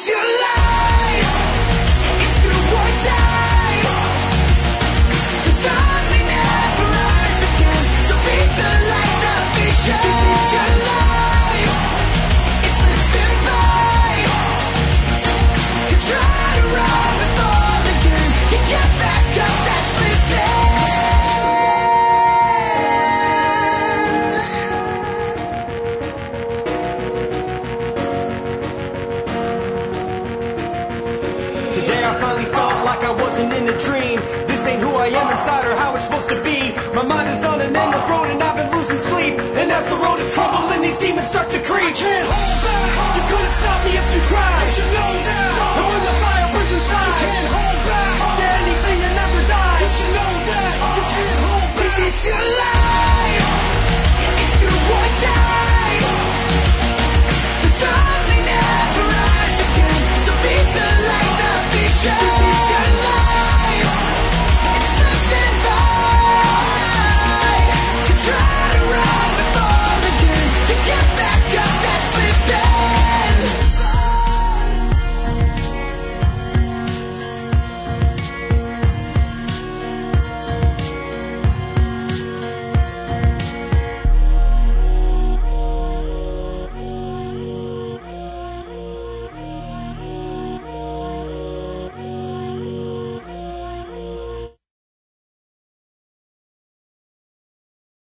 is your life. It's do or die. The sun may never rise again, so beat the light, the vision. This is your life. It's living by. You try to run and fall again. You get back up, that's living. Today I finally felt like I wasn't in a dream. This ain't who I am inside or how it's supposed to be. My mind is on an endless road and I've been losing sleep. And as the road is crumbling, these demons start to creep. I can't hold back. You couldn't stop me if you tried. You should know that. And when the fire burns inside, you can't hold back. To anything that never dies. You should know that. You can't hold back. This is your life. It's do or die.